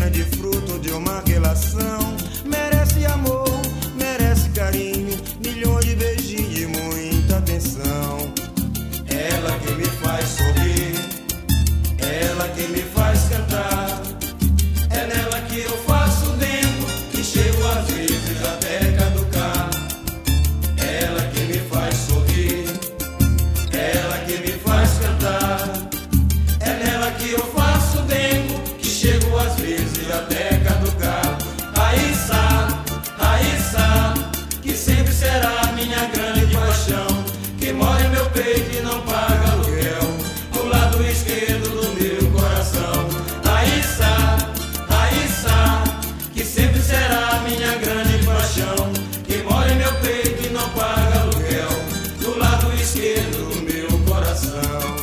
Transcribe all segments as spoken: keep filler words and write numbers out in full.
grande fruto de uma relação. Merece amor, merece carinho, milhões de beijinhos e muita atenção. Ela que me faz sorrir, ela que me faz cantar. É nela que eu faço dengo, que chego às vezes até caducar. Ela que me faz sorrir, ela que me faz cantar. É nela que eu faço dengo, que chego às vezes até caducar. Raíssa, Raíssa, que sempre será minha grande paixão, que mora em meu peito e não paga aluguel, do lado esquerdo do meu coração. Raíssa, Raíssa, que sempre será minha grande paixão, que mora em meu peito e não paga aluguel, do lado esquerdo do meu coração.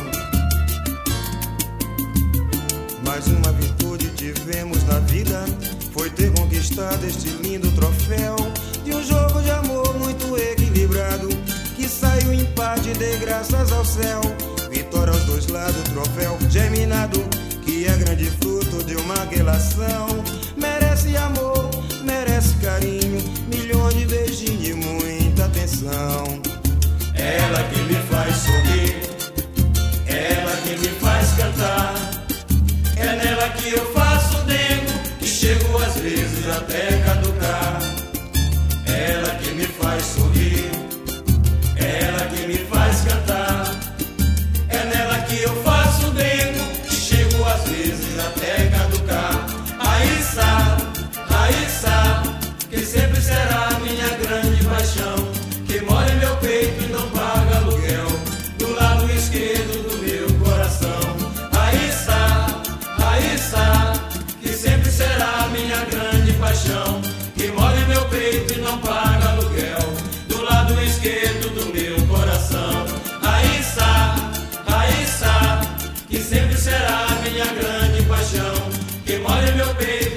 Mais uma virtude tivemos na vida, foi ter conquistado este lindo troféu de um jogo de amor muito equilibrado, que saiu em parte de graças ao céu. Vitória aos dois lados, troféu germinado, que é grande fruto de uma relação. Merece amor, merece carinho, milhões de beijinhos e muita atenção. Ela que me faz sorrir, ela que me faz cantar. É nela que eu faço dengo, que chego às vezes até caducar. Ela que me faz sorrir, ela que me faz cantar. É nela que eu faço dengo, que chego às vezes até caducar. Raíssa, Raíssa, que sempre será minha grande paixão, que mora em meu peito e não paga aluguel, do lado esquerdo do meu coração. Raíssa, Raíssa, que sempre será minha grande paixão, que mora em meu peito e não paga aluguel, do lado esquerdo do meu coração. Raíssa, Raíssa, que sempre será minha grande paixão, que mora em meu peito